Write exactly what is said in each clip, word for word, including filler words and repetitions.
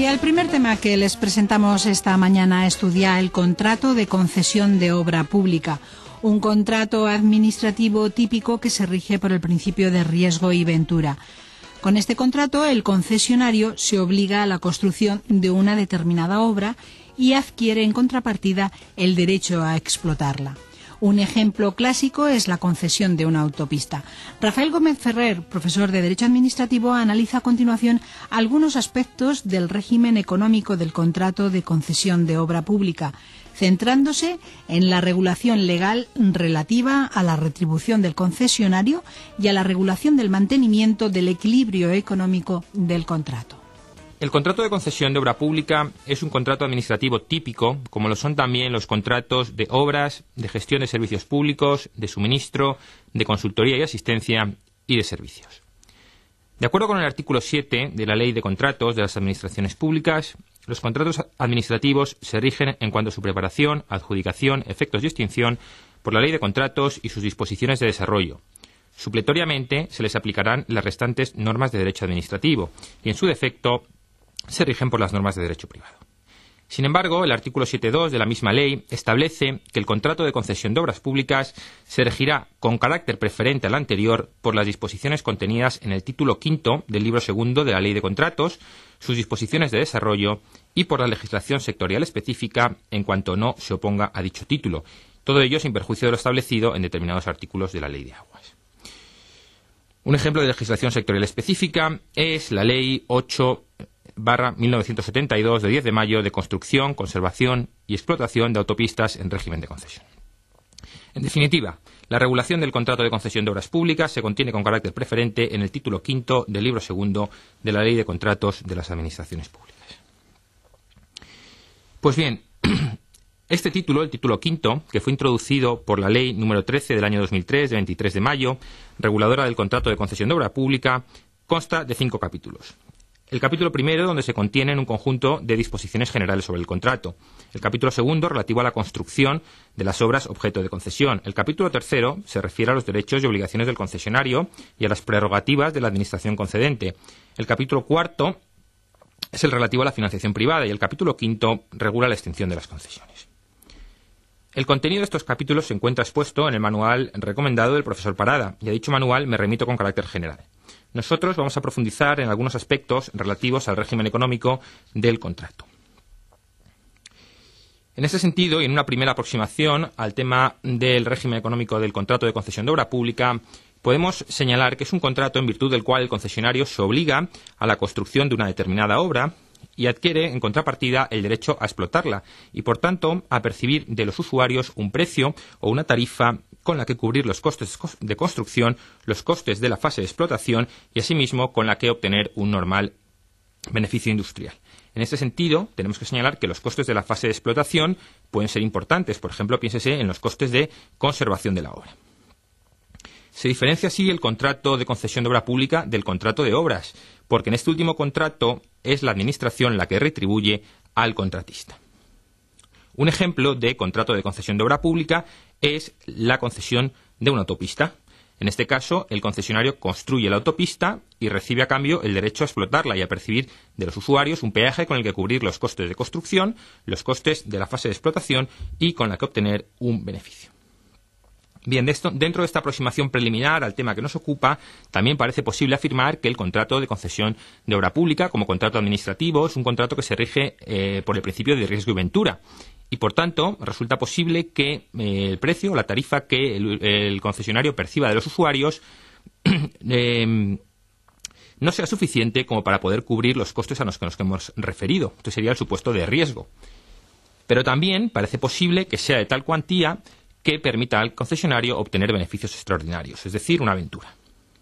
Y el primer tema que les presentamos esta mañana estudia el contrato de concesión de obra pública, un contrato administrativo típico que se rige por el principio de riesgo y ventura. Con este contrato, el concesionario se obliga a la construcción de una determinada obra y adquiere en contrapartida el derecho a explotarla. Un ejemplo clásico es la concesión de una autopista. Rafael Gómez Ferrer, profesor de Derecho Administrativo, analiza a continuación algunos aspectos del régimen económico del contrato de concesión de obra pública, centrándose en la regulación legal relativa a la retribución del concesionario y a la regulación del mantenimiento del equilibrio económico del contrato. El contrato de concesión de obra pública es un contrato administrativo típico, como lo son también los contratos de obras, de gestión de servicios públicos, de suministro, de consultoría y asistencia y de servicios. De acuerdo con el artículo siete de la Ley de Contratos de las Administraciones Públicas, los contratos administrativos se rigen en cuanto a su preparación, adjudicación, efectos y extinción por la Ley de Contratos y sus disposiciones de desarrollo. Supletoriamente se les aplicarán las restantes normas de derecho administrativo y, en su defecto, se rigen por las normas de derecho privado. Sin embargo, el artículo siete punto dos de la misma ley establece que el contrato de concesión de obras públicas se regirá con carácter preferente al anterior por las disposiciones contenidas en el título quinto del libro segundo de la Ley de Contratos, sus disposiciones de desarrollo y por la legislación sectorial específica en cuanto no se oponga a dicho título. Todo ello sin perjuicio de lo establecido en determinados artículos de la Ley de Aguas. Un ejemplo de legislación sectorial específica es la Ley ocho barra mil novecientos setenta y dos de diez de mayo de construcción, conservación y explotación de autopistas en régimen de concesión. En definitiva, la regulación del contrato de concesión de obras públicas se contiene con carácter preferente en el título quinto del libro segundo de la Ley de Contratos de las Administraciones Públicas. Pues bien, este título, el título quinto, que fue introducido por la Ley número trece del año dos mil tres, de veintitrés de mayo, reguladora del contrato de concesión de obra pública, consta de cinco capítulos. El capítulo primero, donde se contienen un conjunto de disposiciones generales sobre el contrato. El capítulo segundo, relativo a la construcción de las obras objeto de concesión. El capítulo tercero se refiere a los derechos y obligaciones del concesionario y a las prerrogativas de la administración concedente. El capítulo cuarto es el relativo a la financiación privada y el capítulo quinto regula la extinción de las concesiones. El contenido de estos capítulos se encuentra expuesto en el manual recomendado del profesor Parada, y a dicho manual me remito con carácter general. Nosotros vamos a profundizar en algunos aspectos relativos al régimen económico del contrato. En este sentido, y en una primera aproximación al tema del régimen económico del contrato de concesión de obra pública, podemos señalar que es un contrato en virtud del cual el concesionario se obliga a la construcción de una determinada obra y adquiere, en contrapartida, el derecho a explotarla y, por tanto, a percibir de los usuarios un precio o una tarifa con la que cubrir los costes de construcción, los costes de la fase de explotación y, asimismo, con la que obtener un normal beneficio industrial. En este sentido, tenemos que señalar que los costes de la fase de explotación pueden ser importantes. Por ejemplo, piénsese en los costes de conservación de la obra. Se diferencia así el contrato de concesión de obra pública del contrato de obras, porque en este último contrato es la Administración la que retribuye al contratista. Un ejemplo de contrato de concesión de obra pública es la concesión de una autopista. En este caso, el concesionario construye la autopista y recibe a cambio el derecho a explotarla y a percibir de los usuarios un peaje con el que cubrir los costes de construcción, los costes de la fase de explotación y con la que obtener un beneficio. Bien, de esto, dentro de esta aproximación preliminar al tema que nos ocupa, también parece posible afirmar que el contrato de concesión de obra pública, como contrato administrativo, es un contrato que se rige eh, por el principio de riesgo y ventura. Y, por tanto, resulta posible que eh, el precio o la tarifa que el, el concesionario perciba de los usuarios eh, no sea suficiente como para poder cubrir los costes a los que nos hemos referido. Esto sería el supuesto de riesgo. Pero también parece posible que sea de tal cuantía que permita al concesionario obtener beneficios extraordinarios, es decir, una aventura.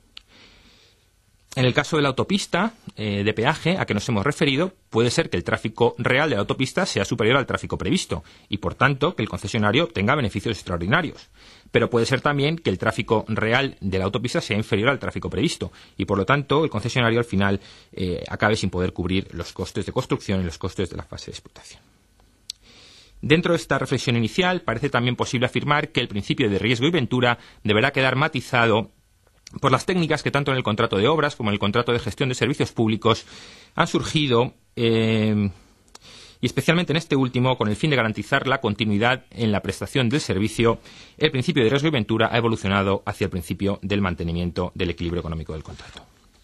En el caso de la autopista eh, de peaje a que nos hemos referido, puede ser que el tráfico real de la autopista sea superior al tráfico previsto y, por tanto, que el concesionario obtenga beneficios extraordinarios. Pero puede ser también que el tráfico real de la autopista sea inferior al tráfico previsto y, por lo tanto, el concesionario al final eh, acabe sin poder cubrir los costes de construcción y los costes de la fase de explotación. Dentro de esta reflexión inicial, parece también posible afirmar que el principio de riesgo y ventura deberá quedar matizado por las técnicas que tanto en el contrato de obras como en el contrato de gestión de servicios públicos han surgido eh, y especialmente en este último, con el fin de garantizar la continuidad en la prestación del servicio, el principio de riesgo y ventura ha evolucionado hacia el principio del mantenimiento del equilibrio económico del contrato.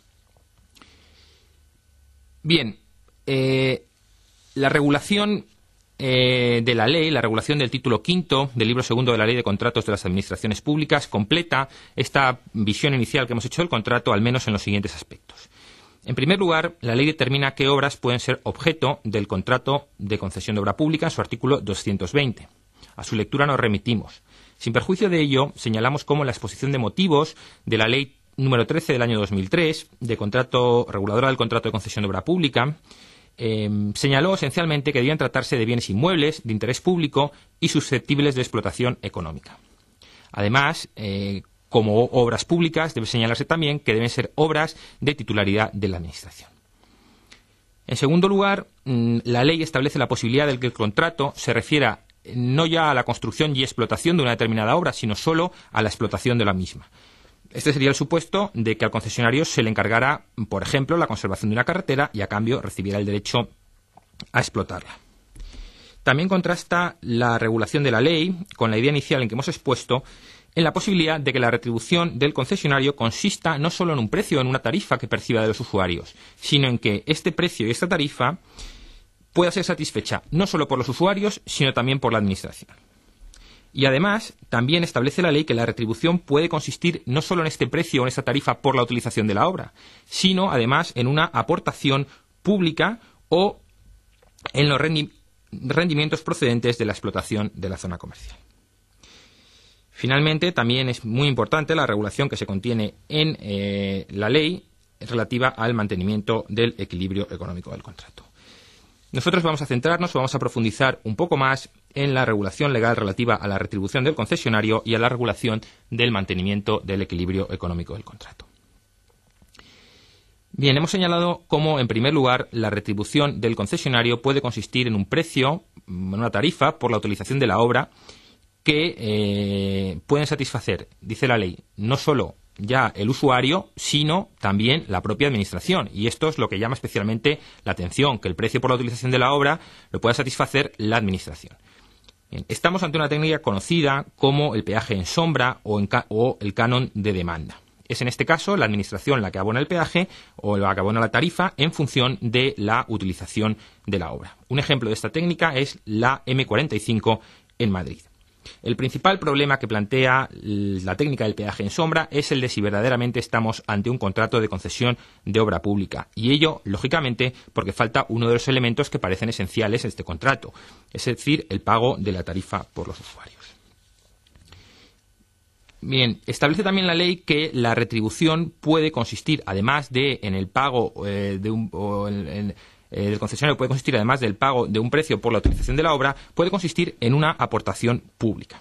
Bien, eh, la regulación eh, de la ley, la regulación del título quinto del libro segundo de la Ley de Contratos de las Administraciones Públicas completa esta visión inicial que hemos hecho del contrato, al menos en los siguientes aspectos. En primer lugar, la ley determina qué obras pueden ser objeto del contrato de concesión de obra pública en su artículo doscientos veinte. A su lectura nos remitimos. Sin perjuicio de ello, señalamos cómo la exposición de motivos de la ley número trece del año dos mil tres, de contrato reguladora del contrato de concesión de obra pública, eh, señaló esencialmente que debían tratarse de bienes inmuebles de interés público y susceptibles de explotación económica. Además, eh, como obras públicas, debe señalarse también que deben ser obras de titularidad de la Administración. En segundo lugar, la ley establece la posibilidad de que el contrato se refiera no ya a la construcción y explotación de una determinada obra, sino solo a la explotación de la misma. Este sería el supuesto de que al concesionario se le encargara, por ejemplo, la conservación de una carretera y a cambio recibiera el derecho a explotarla. También contrasta la regulación de la ley con la idea inicial en que hemos expuesto en la posibilidad de que la retribución del concesionario consista no solo en un precio o en una tarifa que perciba de los usuarios, sino en que este precio y esta tarifa pueda ser satisfecha no solo por los usuarios, sino también por la Administración. Y además, también establece la ley que la retribución puede consistir no solo en este precio o en esta tarifa por la utilización de la obra, sino además en una aportación pública o en los rendimientos procedentes de la explotación de la zona comercial. Finalmente, también es muy importante la regulación que se contiene en eh, la ley relativa al mantenimiento del equilibrio económico del contrato. Nosotros vamos a centrarnos, vamos a profundizar un poco más en la regulación legal relativa a la retribución del concesionario y a la regulación del mantenimiento del equilibrio económico del contrato. Bien, hemos señalado cómo, en primer lugar, la retribución del concesionario puede consistir en un precio, en una tarifa, por la utilización de la obra, que eh, pueden satisfacer, dice la ley, no solo ya el usuario, sino también la propia Administración. Y esto es lo que llama especialmente la atención, que el precio por la utilización de la obra lo pueda satisfacer la Administración. Bien, estamos ante una técnica conocida como el peaje en sombra o, en ca- o el canon de demanda. Es en este caso la Administración la que abona el peaje o la que abona la tarifa en función de la utilización de la obra. Un ejemplo de esta técnica es la eme cuarenta y cinco en Madrid. El principal problema que plantea la técnica del peaje en sombra es el de si verdaderamente estamos ante un contrato de concesión de obra pública. Y ello, lógicamente, porque falta uno de los elementos que parecen esenciales en este contrato, es decir, el pago de la tarifa por los usuarios. Bien, establece también la ley que la retribución puede consistir, además de en el pago eh, de un... O en, en, el concesionario puede consistir, además del pago de un precio por la utilización de la obra, puede consistir en una aportación pública.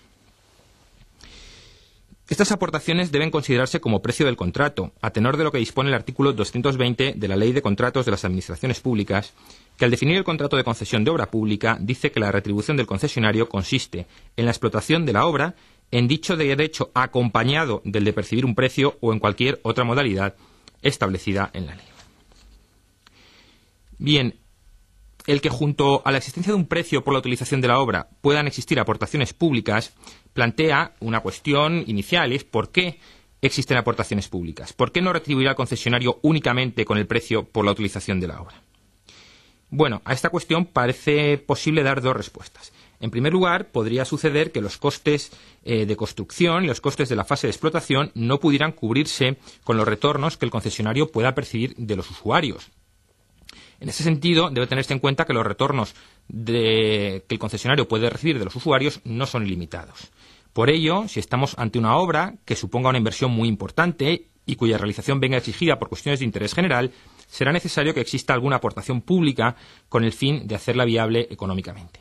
Estas aportaciones deben considerarse como precio del contrato, a tenor de lo que dispone el artículo doscientos veinte de la Ley de Contratos de las Administraciones Públicas, que al definir el contrato de concesión de obra pública dice que la retribución del concesionario consiste en la explotación de la obra en dicho derecho acompañado del de percibir un precio o en cualquier otra modalidad establecida en la ley. Bien, el que junto a la existencia de un precio por la utilización de la obra puedan existir aportaciones públicas plantea una cuestión inicial, es ¿por qué existen aportaciones públicas? ¿Por qué no retribuir al concesionario únicamente con el precio por la utilización de la obra? Bueno, a esta cuestión parece posible dar dos respuestas. En primer lugar, podría suceder que los costes eh, de construcción y los costes de la fase de explotación no pudieran cubrirse con los retornos que el concesionario pueda percibir de los usuarios. En ese sentido, debe tenerse en cuenta que los retornos de, que el concesionario puede recibir de los usuarios no son ilimitados. Por ello, si estamos ante una obra que suponga una inversión muy importante y cuya realización venga exigida por cuestiones de interés general, será necesario que exista alguna aportación pública con el fin de hacerla viable económicamente.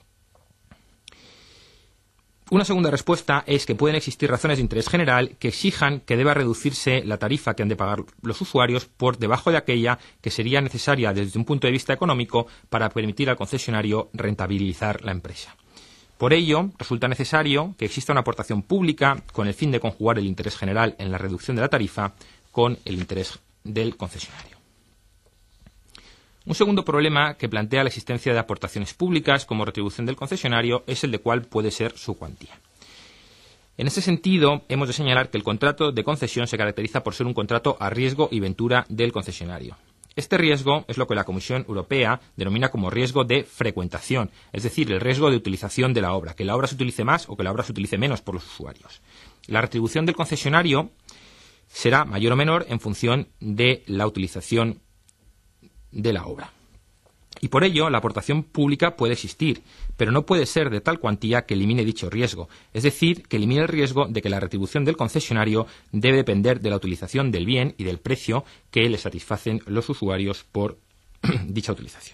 Una segunda respuesta es que pueden existir razones de interés general que exijan que deba reducirse la tarifa que han de pagar los usuarios por debajo de aquella que sería necesaria desde un punto de vista económico para permitir al concesionario rentabilizar la empresa. Por ello, resulta necesario que exista una aportación pública con el fin de conjugar el interés general en la reducción de la tarifa con el interés del concesionario. Un segundo problema que plantea la existencia de aportaciones públicas como retribución del concesionario es el de cuál puede ser su cuantía. En ese sentido, hemos de señalar que el contrato de concesión se caracteriza por ser un contrato a riesgo y ventura del concesionario. Este riesgo es lo que la Comisión Europea denomina como riesgo de frecuentación, es decir, el riesgo de utilización de la obra, que la obra se utilice más o que la obra se utilice menos por los usuarios. La retribución del concesionario será mayor o menor en función de la utilización de la obra. Y por ello, la aportación pública puede existir, pero no puede ser de tal cuantía que elimine dicho riesgo, es decir, que elimine el riesgo de que la retribución del concesionario debe depender de la utilización del bien y del precio que le satisfacen los usuarios por dicha utilización.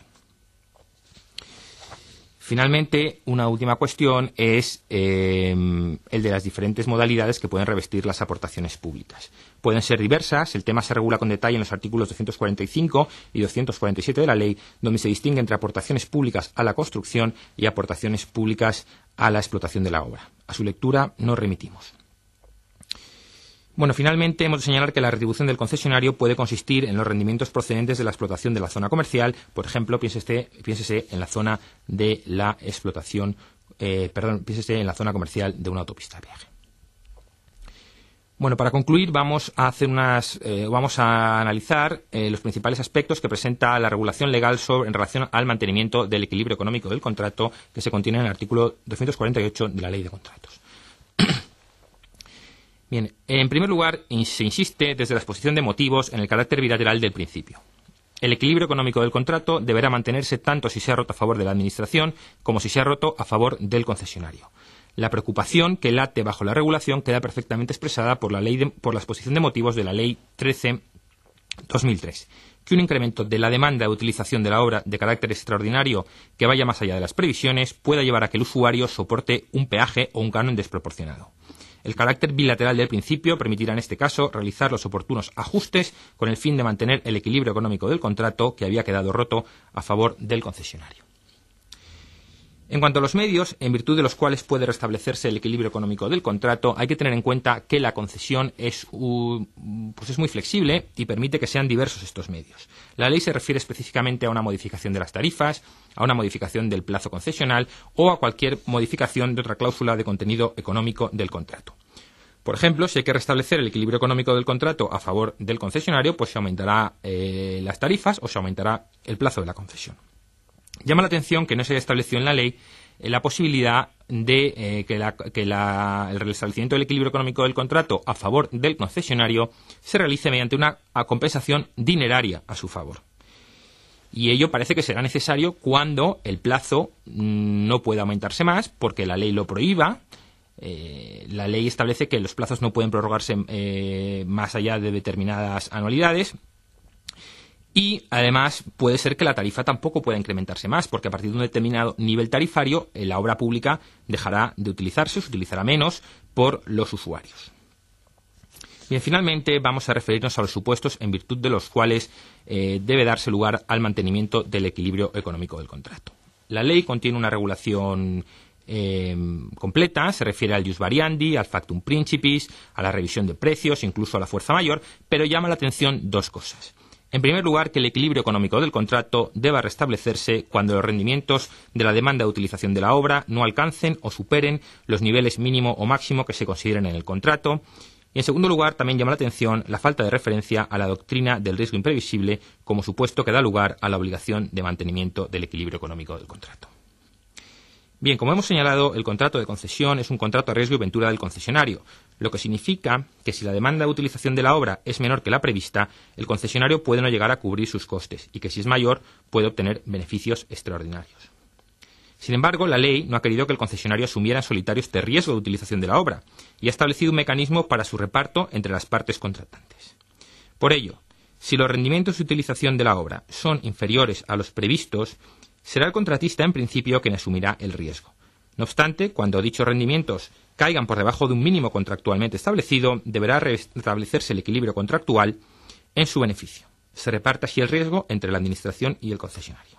Finalmente, una última cuestión es eh, el de las diferentes modalidades que pueden revestir las aportaciones públicas. Pueden ser diversas, el tema se regula con detalle en los artículos doscientos cuarenta y cinco y doscientos cuarenta y siete de la ley, donde se distingue entre aportaciones públicas a la construcción y aportaciones públicas a la explotación de la obra. A su lectura nos remitimos. Bueno, finalmente hemos de señalar que la retribución del concesionario puede consistir en los rendimientos procedentes de la explotación de la zona comercial. Por ejemplo, piénsese, piénsese en la zona de la explotación, eh, perdón, piénsese en la zona comercial de una autopista de viaje. Bueno, para concluir vamos a hacer unas, eh, vamos a analizar eh, los principales aspectos que presenta la regulación legal sobre, en relación al mantenimiento del equilibrio económico del contrato que se contiene en el artículo doscientos cuarenta y ocho de la Ley de Contratos. Bien, en primer lugar, se insiste desde la exposición de motivos en el carácter bilateral del principio. El equilibrio económico del contrato deberá mantenerse tanto si se ha roto a favor de la Administración como si se ha roto a favor del concesionario. La preocupación que late bajo la regulación queda perfectamente expresada por la, ley de, por la exposición de motivos de la Ley trece barra dos mil tres, que un incremento de la demanda de utilización de la obra de carácter extraordinario que vaya más allá de las previsiones pueda llevar a que el usuario soporte un peaje o un canon desproporcionado. El carácter bilateral del principio permitirá en este caso realizar los oportunos ajustes con el fin de mantener el equilibrio económico del contrato que había quedado roto a favor del concesionario. En cuanto a los medios, en virtud de los cuales puede restablecerse el equilibrio económico del contrato, hay que tener en cuenta que la concesión es, un, pues es muy flexible y permite que sean diversos estos medios. La ley se refiere específicamente a una modificación de las tarifas, a una modificación del plazo concesional o a cualquier modificación de otra cláusula de contenido económico del contrato. Por ejemplo, si hay que restablecer el equilibrio económico del contrato a favor del concesionario, pues se aumentará eh, las tarifas o se aumentará el plazo de la concesión. Llama la atención que no se haya establecido en la ley eh, la posibilidad de eh, que, la, que la, el restablecimiento del equilibrio económico del contrato a favor del concesionario se realice mediante una compensación dineraria a su favor. Y ello parece que será necesario cuando el plazo mmm, no pueda aumentarse más, porque la ley lo prohíba. Eh, la ley establece que los plazos no pueden prorrogarse eh, más allá de determinadas anualidades. Y, además, puede ser que la tarifa tampoco pueda incrementarse más, porque a partir de un determinado nivel tarifario, eh, la obra pública dejará de utilizarse, se utilizará menos por los usuarios. Bien, finalmente vamos a referirnos a los supuestos en virtud de los cuales eh, debe darse lugar al mantenimiento del equilibrio económico del contrato. La ley contiene una regulación eh, completa, se refiere al ius variandi, al factum principis, a la revisión de precios, incluso a la fuerza mayor, pero llama la atención dos cosas. En primer lugar, que el equilibrio económico del contrato deba restablecerse cuando los rendimientos de la demanda de utilización de la obra no alcancen o superen los niveles mínimo o máximo que se consideren en el contrato. Y, en segundo lugar, también llama la atención la falta de referencia a la doctrina del riesgo imprevisible como supuesto que da lugar a la obligación de mantenimiento del equilibrio económico del contrato. Bien, como hemos señalado, el contrato de concesión es un contrato a riesgo y ventura del concesionario, lo que significa que si la demanda de utilización de la obra es menor que la prevista, el concesionario puede no llegar a cubrir sus costes y que si es mayor puede obtener beneficios extraordinarios. Sin embargo, la ley no ha querido que el concesionario asumiera en solitario este riesgo de utilización de la obra y ha establecido un mecanismo para su reparto entre las partes contratantes. Por ello, si los rendimientos de utilización de la obra son inferiores a los previstos, será el contratista en principio quien asumirá el riesgo. No obstante, cuando dichos rendimientos caigan por debajo de un mínimo contractualmente establecido, deberá restablecerse el equilibrio contractual en su beneficio. Se reparte así el riesgo entre la Administración y el concesionario.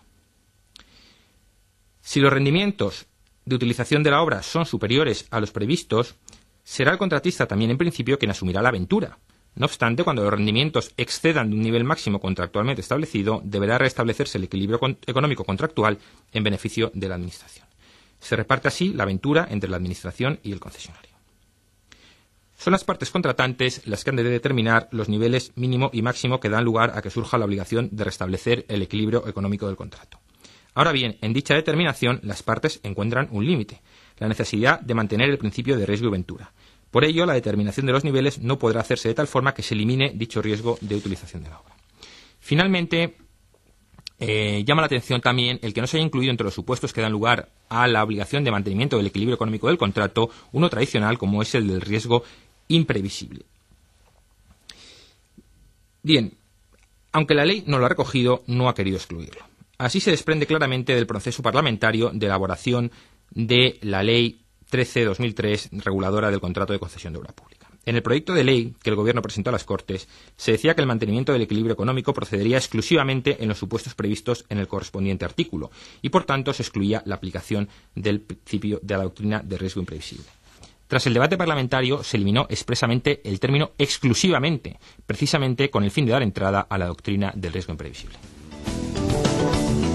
Si los rendimientos de utilización de la obra son superiores a los previstos, será el contratista también en principio quien asumirá la aventura. No obstante, cuando los rendimientos excedan de un nivel máximo contractualmente establecido, deberá restablecerse el equilibrio con- económico contractual en beneficio de la Administración. Se reparte así la aventura entre la Administración y el concesionario. Son las partes contratantes las que han de determinar los niveles mínimo y máximo que dan lugar a que surja la obligación de restablecer el equilibrio económico del contrato. Ahora bien, en dicha determinación, las partes encuentran un límite, la necesidad de mantener el principio de riesgo y ventura. Por ello, la determinación de los niveles no podrá hacerse de tal forma que se elimine dicho riesgo de utilización de la obra. Finalmente, eh, llama la atención también el que no se haya incluido entre los supuestos que dan lugar a la obligación de mantenimiento del equilibrio económico del contrato uno tradicional como es el del riesgo imprevisible. Bien, aunque la ley no lo ha recogido, no ha querido excluirlo. Así se desprende claramente del proceso parlamentario de elaboración de la Ley trece barra dos mil tres, reguladora del contrato de concesión de obra pública. En el proyecto de ley que el Gobierno presentó a las Cortes, se decía que el mantenimiento del equilibrio económico procedería exclusivamente en los supuestos previstos en el correspondiente artículo y, por tanto, se excluía la aplicación del principio de la doctrina de riesgo imprevisible. Tras el debate parlamentario, se eliminó expresamente el término exclusivamente, precisamente con el fin de dar entrada a la doctrina del riesgo imprevisible.